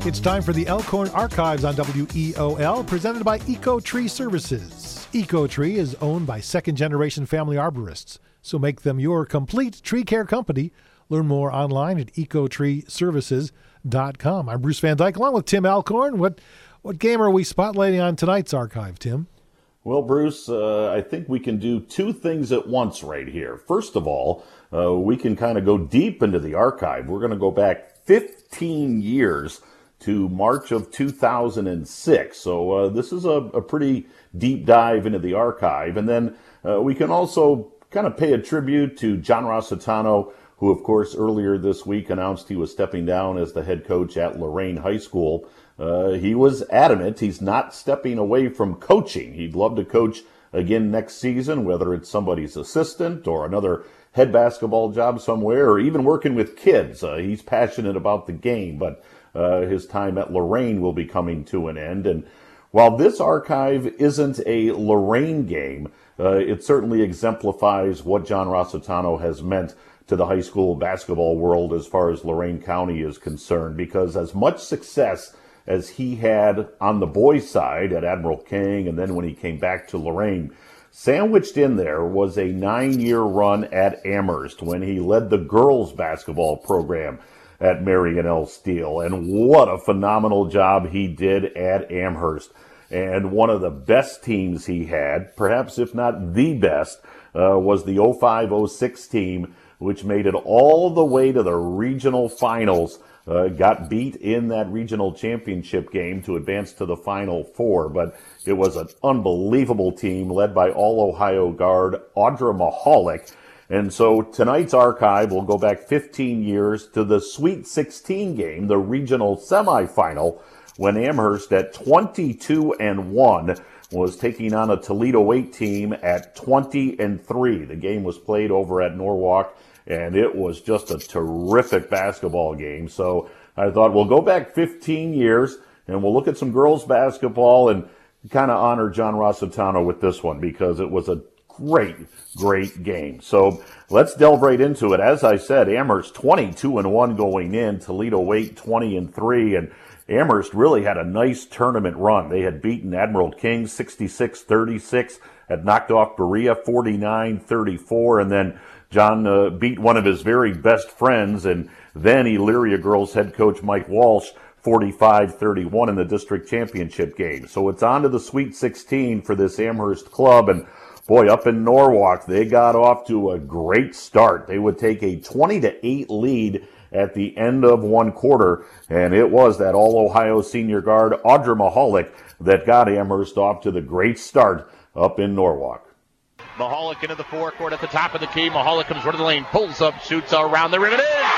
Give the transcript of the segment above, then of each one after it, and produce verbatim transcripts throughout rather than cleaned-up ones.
It's time for the Elkhorn Archives on W E O L, presented by EcoTree Services. EcoTree is owned by second-generation family arborists, so make them your complete tree care company. Learn more online at eco tree services dot com. I'm Bruce Van Dyke, along with Tim Elkhorn. What what game are we spotlighting on tonight's archive, Tim? Well, Bruce, uh, I think we can do two things at once right here. First of all, uh, we can kind of go deep into the archive. We're going to go back fifteen years to March of two thousand six. So uh, this is a, a pretty deep dive into the archive. And then uh, we can also kind of pay a tribute to John Rossitano, who, of course, earlier this week announced he was stepping down as the head coach at Lorain High School. Uh, he was adamant he's not stepping away from coaching. He'd love to coach again next season, whether it's somebody's assistant or another head basketball job somewhere, or even working with kids. Uh, he's passionate about the game, but uh, his time at Lorain will be coming to an end. And while this archive isn't a Lorain game, uh, it certainly exemplifies what John Rossitano has meant to the high school basketball world as far as Lorain County is concerned, because as much success as he had on the boys' side at Admiral King, and then when he came back to Lorain, sandwiched in there was a nine-year run at Amherst when he led the girls' basketball program at Marion L. Steele. And what a phenomenal job he did at Amherst. And one of the best teams he had, perhaps if not the best, uh, was the oh five oh six team, which made it all the way to the regional finals. Uh, got beat in that regional championship game to advance to the Final Four, but it was an unbelievable team led by All-Ohio guard Audra Mahalik. And so tonight's archive will go back fifteen years to the Sweet sixteen game, the regional semifinal, when Amherst at twenty-two and one was taking on a Toledo eight team at twenty and three. The game was played over at Norwalk, and it was just a terrific basketball game. So I thought we'll go back fifteen years, and we'll look at some girls basketball and kind of honor John Rossitano with this one, because it was a great, great game. So let's delve right into it. As I said, Amherst twenty-two and one going in, Toledo eight twenty and three, and Amherst really had a nice tournament run. They had beaten Admiral King sixty-six thirty-six, had knocked off Berea forty-nine thirty-four, and then John uh, beat one of his very best friends, and then Elyria girls head coach Mike Walsh forty-five thirty-one in the district championship game. So it's on to the Sweet sixteen for this Amherst club, and boy, up in Norwalk, they got off to a great start. They would take a twenty to eight lead at the end of one quarter, and it was that All-Ohio senior guard Audra Mahalik that got Amherst off to the great start up in Norwalk. Mahalik into the forecourt at the top of the key. Mahalik comes right to the lane, pulls up, shoots around the rim and in.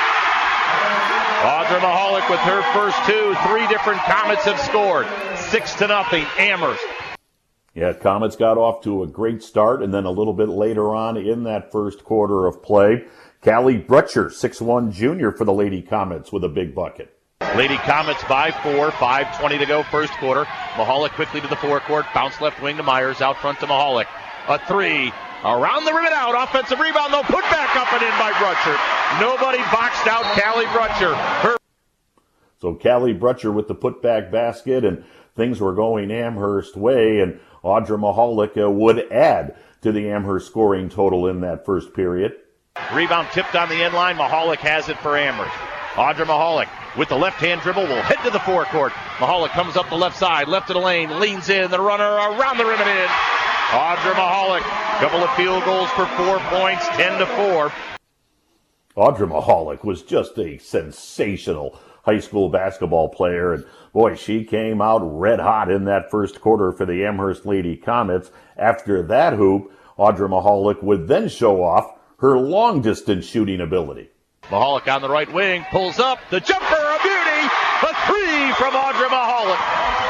Audra Mahalik with her first two. Three different Comets have scored. Six to nothing, Amherst. Yeah, Comets got off to a great start, and then a little bit later on in that first quarter of play, Callie Brutcher, six one junior for the Lady Comets with a big bucket. Lady Comets by four, five twenty to go first quarter. Mahalik quickly to the forecourt, bounce left wing to Myers, out front to Mahalik. A three, around the rim and out, offensive rebound, though, put back up and in by Brutcher. Nobody boxed out Callie Brutcher. Her- so Callie Brutcher with the putback basket, and things were going Amherst way, and Audra Mahalik uh, would add to the Amherst scoring total in that first period. Rebound tipped on the end line. Mahalik has it for Amherst. Audra Mahalik with the left-hand dribble will head to the forecourt. Mahalik comes up the left side, left of the lane, leans in, the runner around the rim and in. Audra Mahalik, couple of field goals for four points, ten to four. Audra Mahalik was just a sensational high school basketball player, and boy, she came out red hot in that first quarter for the Amherst Lady Comets. After that hoop, Audra Mahalik would then show off her long-distance shooting ability. Mahalik on the right wing, pulls up, the jumper, a beauty, a three from Audra Mahalik.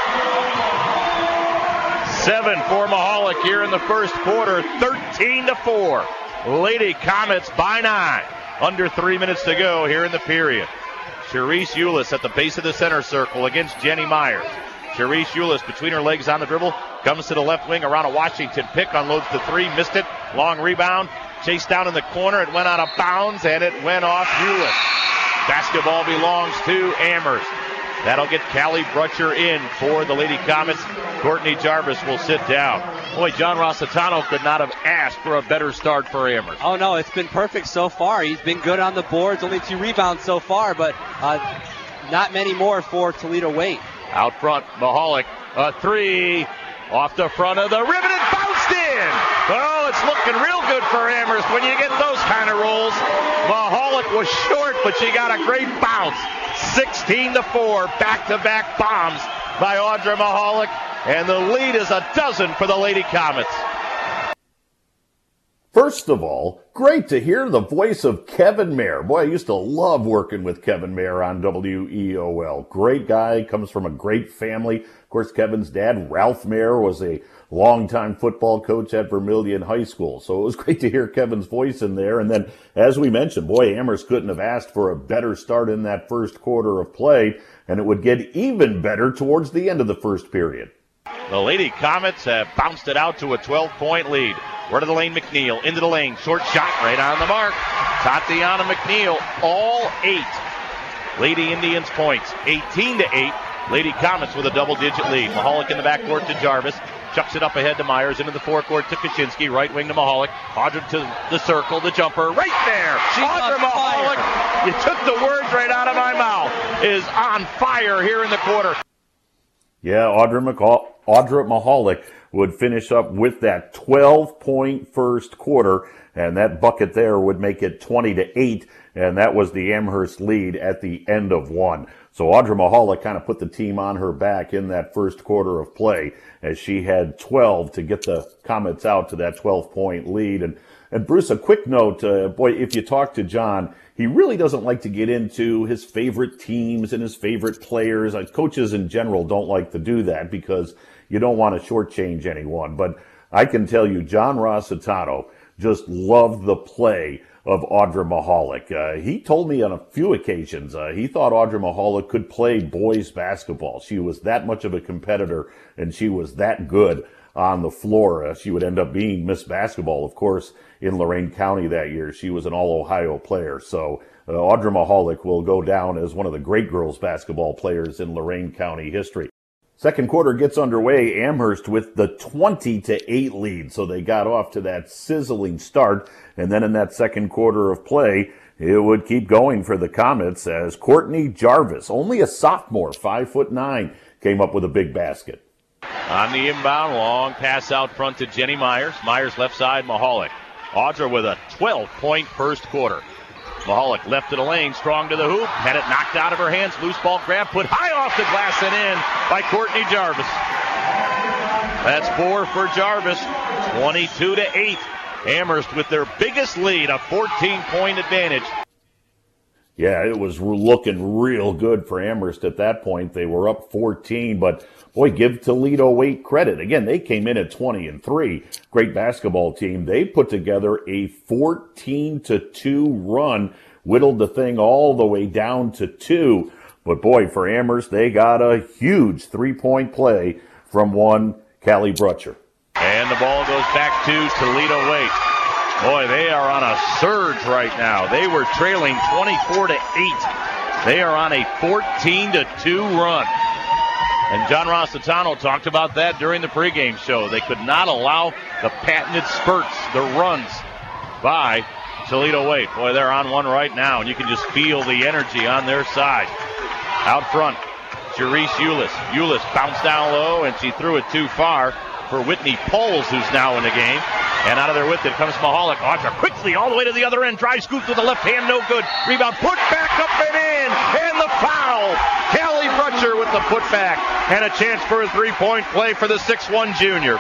Seven for Mahalik here in the first quarter, thirteen to four. Lady Comets by nine. Under three minutes to go here in the period. Cherise Eulis at the base of the center circle against Jenny Myers. Cherise Eulis between her legs on the dribble, comes to the left wing around a Washington pick, unloads the three, missed it, long rebound, chased down in the corner, it went out of bounds, and it went off Eulis. Basketball belongs to Amherst. That'll get Callie Brutcher in for the Lady Comets. Courtney Jarvis will sit down. Boy, John Rossitano could not have asked for a better start for Amherst. Oh, no, it's been perfect so far. He's been good on the boards, only two rebounds so far, but uh, not many more for Toledo Waite. Out front, Mahalik, a three, off the front of the ribbon and bounced in. Oh, it's looking real good for Amherst when you get those kind of rolls. Mahalik was short, but she got a great bounce. sixteen to four, back-to-back bombs by Audra Mahalik, and the lead is a dozen for the Lady Comets. First of all, great to hear the voice of Kevin Mayer. Boy, I used to love working with Kevin Mayer on W E O L. Great guy, comes from a great family. Of course, Kevin's dad, Ralph Mayer, was a longtime football coach at Vermillion High School. So it was great to hear Kevin's voice in there. And then, as we mentioned, boy, Amherst couldn't have asked for a better start in that first quarter of play, and it would get even better towards the end of the first period. The Lady Comets have bounced it out to a twelve-point lead. Word of the lane, McNeil into the lane. Short shot right on the mark. Tatiana McNeil, all eight. Lady Indians points, eighteen to eight. Lady Comets with a double-digit lead. Mahalik in the backcourt to Jarvis. Chucks it up ahead to Myers. Into the forecourt to Kaczynski. Right wing to Mahalik. Audra to the circle. The jumper right there. She's Audra Mahalik. You took the words right out of my mouth. Is on fire here in the quarter. Yeah, Audra, McCall, Audra Mahalik would finish up with that twelve-point first quarter, and that bucket there would make it twenty to eight, and that was the Amherst lead at the end of one. So Audra Mahalik kind of put the team on her back in that first quarter of play, as she had twelve to get the Comets out to that twelve-point lead. And, and Bruce, a quick note, uh, boy, if you talk to John, he really doesn't like to get into his favorite teams and his favorite players. Uh, coaches in general don't like to do that because you don't want to shortchange anyone. But I can tell you, John Rossitano just loved the play of Audra Mahalik. Uh, he told me on a few occasions uh, he thought Audra Mahalik could play boys basketball. She was that much of a competitor, and she was that good on the floor. Uh, she would end up being Miss Basketball, of course, in Lorain County that year. She was an All-Ohio player. So uh, Audra Mahalik will go down as one of the great girls basketball players in Lorain County history. Second quarter gets underway. Amherst with the twenty to eight lead. So they got off to that sizzling start. And then in that second quarter of play, it would keep going for the Comets as Courtney Jarvis, only a sophomore, five foot nine, came up with a big basket. On the inbound, long pass out front to Jenny Myers. Myers left side, Mahalik. Audra with a twelve-point first quarter. Mahalik left to the lane, strong to the hoop, had it knocked out of her hands, loose ball grab, put high off the glass and in by Courtney Jarvis. That's four for Jarvis, twenty-two to eight. Amherst with their biggest lead, a fourteen-point advantage. Yeah, it was looking real good for Amherst at that point. They were up fourteen, but boy, give Toledo Waite credit. Again, they came in at twenty and three. Great basketball team. They put together a fourteen to two run, whittled the thing all the way down to two. But boy, for Amherst, they got a huge three-point play from one Callie Brutcher. And the ball goes back to Toledo Waite. Boy, they are on a surge right now. They were trailing twenty-four to eight. They are on a fourteen to two run. And John Rossitano talked about that during the pregame show. They could not allow the patented spurts, the runs by Toledo Waite. Boy, they're on one right now, and you can just feel the energy on their side. Out front, Cherise Eulis. Eulis bounced down low, and she threw it too far for Whitney Poles, who's now in the game. And out of there with it comes Mahalik. Audra quickly all the way to the other end. Drive, scoops with the left hand, no good. Rebound, put back up and in. And the foul. Callie Brutcher with the putback. And a chance for a three-point play for the six one junior.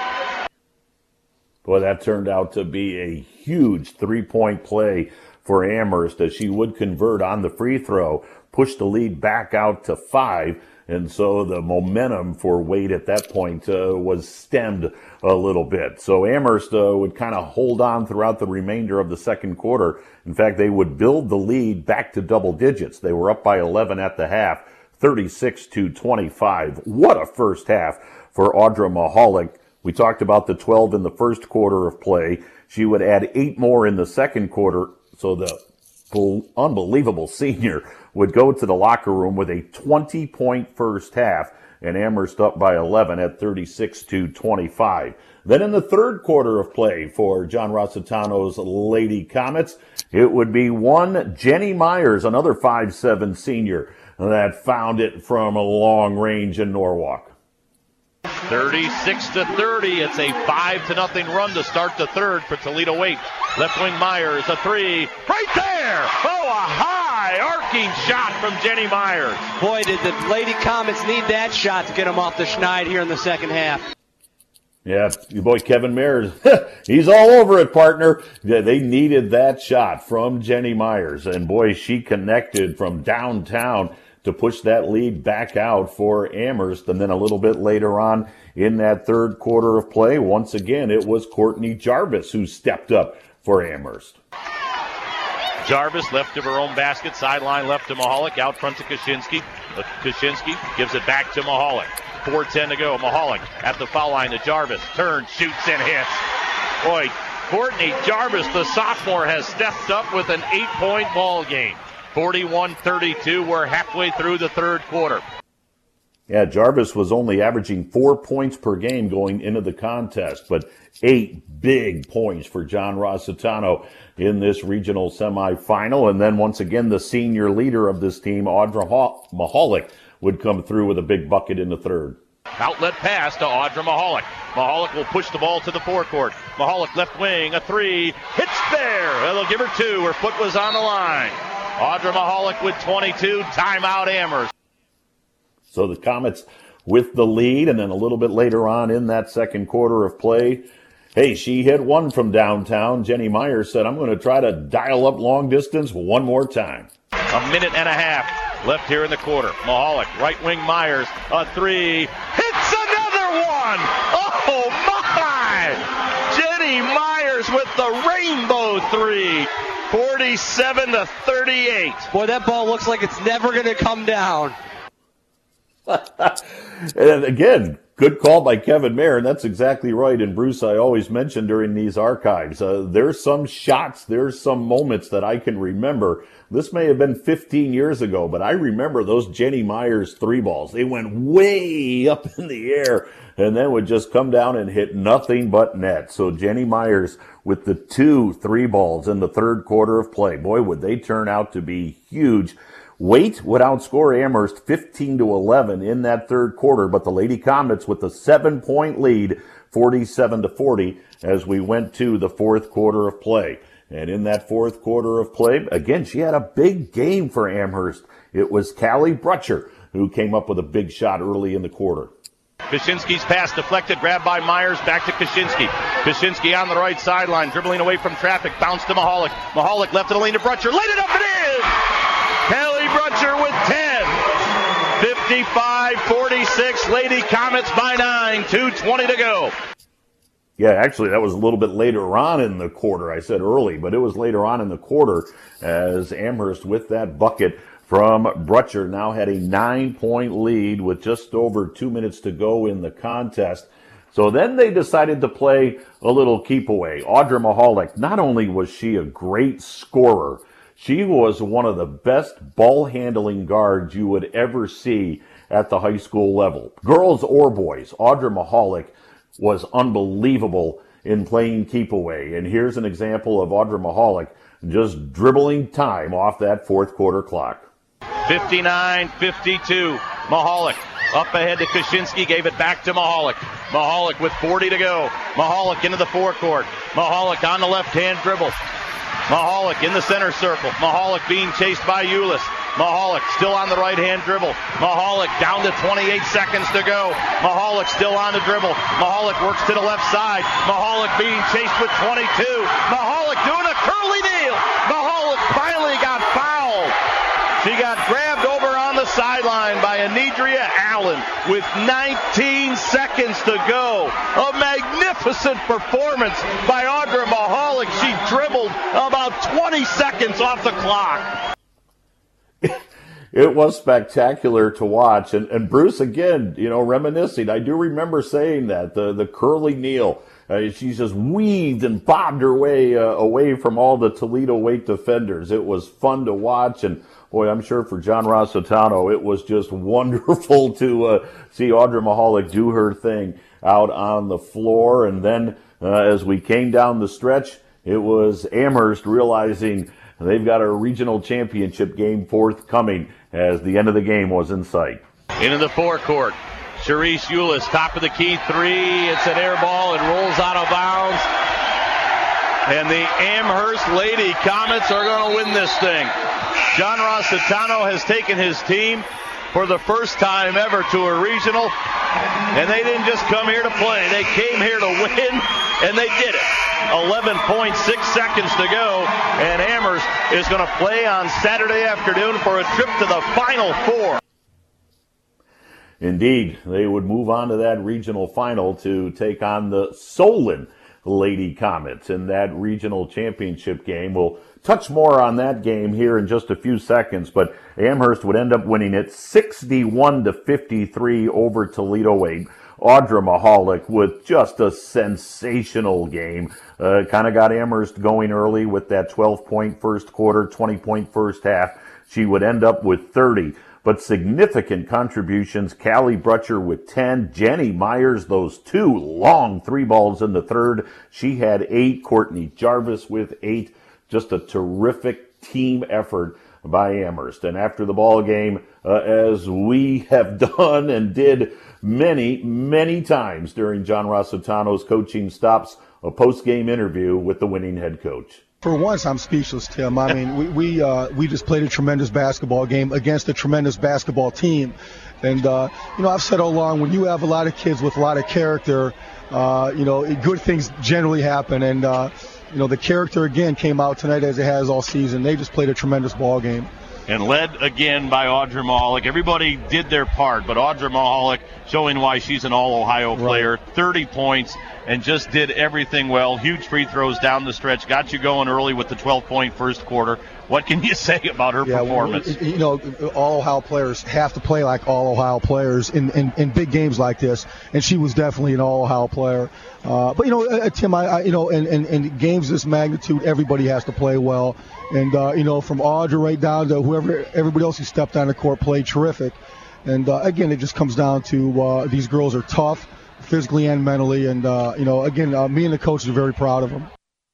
Boy, that turned out to be a huge three-point play for Amherst as she would convert on the free throw, push the lead back out to five. And so the momentum for Waite at that point uh, was stemmed a little bit. So Amherst uh, would kind of hold on throughout the remainder of the second quarter. In fact, they would build the lead back to double digits. They were up by eleven at the half, thirty-six to twenty-five. What a first half for Audra Mahalik. We talked about the twelve in the first quarter of play. She would add eight more in the second quarter. So the unbelievable senior would go to the locker room with a twenty-point first half, and Amherst up by eleven at thirty-six to twenty-five. Then in the third quarter of play for John Rossitano's Lady Comets, it would be one Jenny Myers, another five seven senior, that found it from a long range in Norwalk. thirty-six to thirty. It's a five to nothing run to start the third for Toledo Waite. Left wing Myers, a three, right there. Oh, a high arcing shot from Jenny Myers. Boy, did the Lady Comets need that shot to get them off the schneid here in the second half. Yeah, your boy Kevin Mayers, he's all over it, partner. Yeah, they needed that shot from Jenny Myers, and boy, she connected from downtown to push that lead back out for Amherst. And then a little bit later on in that third quarter of play, once again, it was Courtney Jarvis who stepped up for Amherst. Jarvis left of her own basket, sideline left to Mahalik, out front to Kaczynski. Kaczynski gives it back to Mahalik. four ten to go. Mahalik at the foul line to Jarvis. Turns, shoots, and hits. Boy, Courtney Jarvis, the sophomore, has stepped up with an eight-point ball game. forty-one thirty-two. We're halfway through the third quarter. Yeah, Jarvis was only averaging four points per game going into the contest, but eight big points for John Rossitano in this regional semifinal. And then once again, the senior leader of this team, Audra Mahalik, would come through with a big bucket in the third. Outlet pass to Audra Mahalik. Mahalik will push the ball to the forecourt. Mahalik left wing, a three, hits there. They'll give her two. Her foot was on the line. Audra Mahalik with twenty-two. Timeout Amherst. So the Comets with the lead, and then a little bit later on in that second quarter of play, hey, she hit one from downtown. Jenny Myers said, I'm going to try to dial up long distance one more time. A minute and a half left here in the quarter. Mahalik, right wing Myers, a three, hits another one! Oh my! Jenny Myers with the rainbow three, forty-seven to thirty-eight. Boy, that ball looks like it's never going to come down. And again, good call by Kevin Mayer, and that's exactly right. And Bruce, I always mention during these archives, uh, there's some shots, there's some moments that I can remember. This may have been fifteen years ago, but I remember those Jenny Myers three balls. They went way up in the air and then would just come down and hit nothing but net. So Jenny Myers with the two three balls in the third quarter of play. Boy, would they turn out to be huge. Waite would outscore Amherst fifteen to eleven in that third quarter, but the Lady Comets with a seven-point lead, forty-seven to forty, as we went to the fourth quarter of play. And in that fourth quarter of play, again, she had a big game for Amherst. It was Callie Brutcher who came up with a big shot early in the quarter. Kaczynski's pass deflected, grabbed by Myers, back to Kaczynski. Kaczynski on the right sideline, dribbling away from traffic, bounce to Mahalik. Mahalik left to the lane to Brutcher, laid it up and in! Callie Brutcher with ten. fifty-five forty-six, Lady Comets by nine, two twenty to go. Yeah, actually, that was a little bit later on in the quarter. I said early, but it was later on in the quarter as Amherst with that bucket from Brutcher now had a nine-point lead with just over two minutes to go in the contest. So then they decided to play a little keep away. Audra Mahalik, not only was she a great scorer, she was one of the best ball-handling guards you would ever see at the high school level. Girls or boys, Audra Mahalik was unbelievable in playing keep away. And here's an example of Audra Mahalik just dribbling time off that fourth quarter clock. fifty-nine fifty-two, Mahalik up ahead to Kaczynski, gave it back to Mahalik. Mahalik with forty to go. Mahalik into the forecourt. Mahalik on the left-hand dribble. Mahalik in the center circle. Mahalik being chased by Eulis. Mahalik still on the right-hand dribble. Mahalik down to twenty-eight seconds to go. Mahalik still on the dribble. Mahalik works to the left side. Mahalik being chased with twenty-two. Mahalik doing a curly kneel. Mahalik finally got fouled. She got grabbed over on the sideline by Anidria Allen with nineteen seconds to go. A magnificent performance by Audra Mahalik. She dribbled about twenty seconds off the clock. It was spectacular to watch. And, and Bruce, again, you know, reminiscing, I do remember saying that, the, the curly kneel Uh, she just weaved and bobbed her way uh, away from all the Toledo weight defenders. It was fun to watch, and boy, I'm sure for John Rossitano, it was just wonderful to uh, see Audra Mahalik do her thing out on the floor. And then uh, as we came down the stretch, it was Amherst realizing they've got a regional championship game forthcoming as the end of the game was in sight. Into the forecourt. Cherise Eulis, top of the key three. It's an air ball. It rolls out of bounds. And the Amherst Lady Comets are going to win this thing. John Rossitano has taken his team for the first time ever to a regional. And they didn't just come here to play. They came here to win, and they did it. eleven point six seconds to go, and Amherst is going to play on Saturday afternoon for a trip to the Final Four. Indeed, they would move on to that regional final to take on the Solon Lady Comets in that regional championship game. We'll touch more on that game here in just a few seconds, but Amherst would end up winning it sixty-one to fifty-three over Toledo weight. Audra Mahalik with just a sensational game. Uh, kind of got Amherst going early with that twelve-point first quarter, twenty-point first half. She would end up with thirty. But significant contributions, Callie Brutcher with ten, Jenny Myers, those two long three balls in the third. She had eight, Courtney Jarvis with eight. Just a terrific team effort by Amherst. And after the ball game, uh, as we have done and did many, many times during John Rossitano's coaching stops, a post-game interview with the winning head coach. For once, I'm speechless, Tim. I mean, we we, uh, we just played a tremendous basketball game against a tremendous basketball team. And, uh, you know, I've said all along, when you have a lot of kids with a lot of character, uh, you know, good things generally happen. And, uh, you know, the character, again, came out tonight as it has all season. They just played a tremendous ball game. And led again by Audra Mahalik. Everybody did their part, but Audra Mahalik showing why she's an All-Ohio player. Right. thirty points and just did everything well. Huge free throws down the stretch. Got you going early with the twelve-point first quarter. What can you say about her yeah, performance? Well, you know, All-Ohio players have to play like All-Ohio players in, in, in big games like this, and she was definitely an All-Ohio player. Uh, but, you know, uh, Tim, I, I, you know, in, in, in games this magnitude, everybody has to play well. And, uh, you know, from Audra right down to whoever, everybody else who stepped on the court played terrific. And, uh, again, it just comes down to uh, these girls are tough, physically and mentally. And, uh, you know, again, uh, me and the coaches are very proud of them.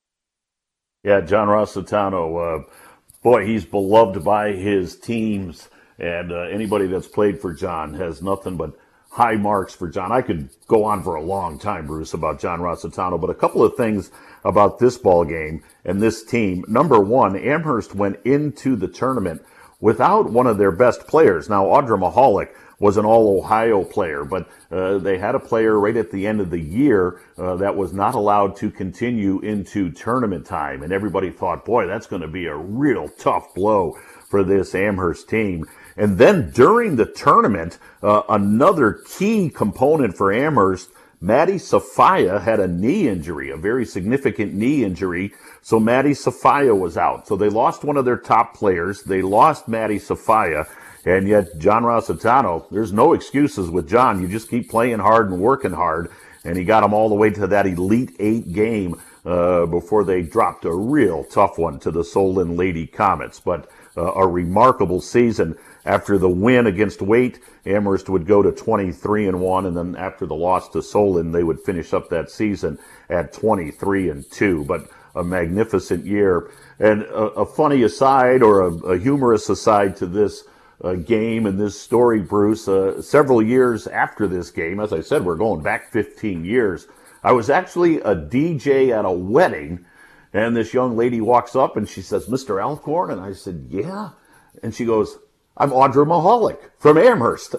Yeah, John Rossitano, uh, boy, he's beloved by his teams. And uh, anybody that's played for John has nothing but high marks for John. I could go on for a long time, Bruce, about John Rossitano, but a couple of things about this ball game and this team. Number one, Amherst went into the tournament without one of their best players. Now, Audra Mahalik was an All-Ohio player, but uh, they had a player right at the end of the year uh, that was not allowed to continue into tournament time, and everybody thought, boy, that's going to be a real tough blow for this Amherst team. And then during the tournament, uh, another key component for Amherst, Maddie Safaya had a knee injury, a very significant knee injury. So Maddie Safaya was out. So they lost one of their top players. They lost Maddie Safaya. And yet John Rossitano, there's no excuses with John. You just keep playing hard and working hard. And he got them all the way to that Elite Eight game uh, before they dropped a real tough one to the Solon Lady Comets. But uh, a remarkable season. After the win against Waite, Amherst would go to twenty-three and one, and then after the loss to Solon, they would finish up that season at twenty-three and two. But a magnificent year. And a, a funny aside, or a, a humorous aside to this uh, game and this story, Bruce, uh, several years after this game, as I said, we're going back fifteen years, I was actually a D J at a wedding, and this young lady walks up and she says, Mister Alcorn? And I said, yeah. And she goes, I'm Audra Mahalik from Amherst.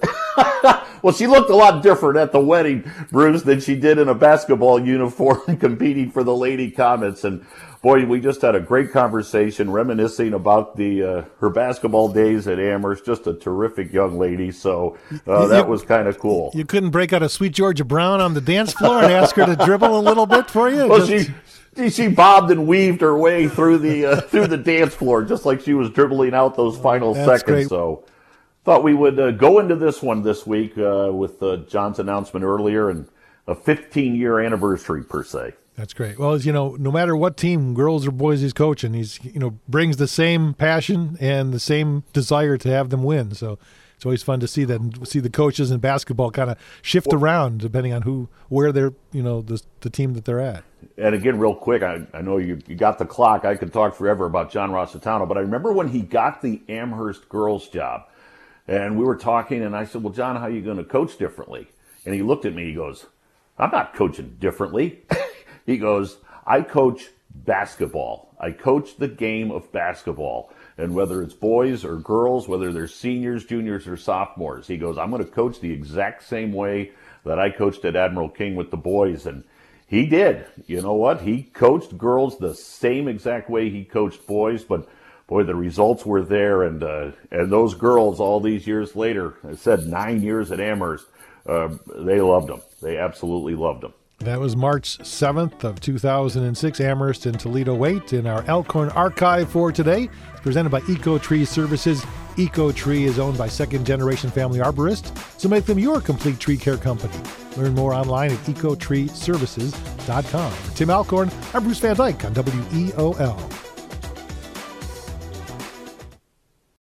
Well, she looked a lot different at the wedding, Bruce, than she did in a basketball uniform competing for the Lady Comets. And boy, we just had a great conversation reminiscing about the uh, her basketball days at Amherst. Just a terrific young lady. So uh, that you, was kind of cool. You couldn't break out a Sweet Georgia Brown on the dance floor and ask her to dribble a little bit for you? Well, just... she... She bobbed and weaved her way through the uh, through the dance floor, just like she was dribbling out those final That's seconds. Great. So, thought we would uh, go into this one this week uh, with uh, John's announcement earlier, and a fifteen-year anniversary per se. That's great. Well, as you know, no matter what team, girls or boys, he's coaching, he's you know brings the same passion and the same desire to have them win. So it's always fun to see that and see the coaches in basketball kind of shift well, around depending on who, where they're, you know, the the team that they're at. And again, real quick, I, I know you, you got the clock. I could talk forever about John Rossitano, but I remember when he got the Amherst girls job, and we were talking, and I said, "Well, John, how are you going to coach differently?" And he looked at me. He goes, "I'm not coaching differently." He goes, "I coach basketball. I coach the game of basketball. And whether it's boys or girls, whether they're seniors, juniors, or sophomores," he goes, "I'm going to coach the exact same way that I coached at Admiral King with the boys." And he did. You know what? He coached girls the same exact way he coached boys. But, boy, the results were there. And uh, and those girls, all these years later, I said nine years at Amherst, uh, they loved him. They absolutely loved him. That was March seventh of two thousand six, Amherst and Toledo Waite in our Elkhorn Archive for today. It's presented by EcoTree Services. EcoTree is owned by Second Generation Family Arborists, so make them your complete tree care company. Learn more online at eco tree services dot com. For Tim Alcorn, I'm Bruce Van Dyke on W E O L.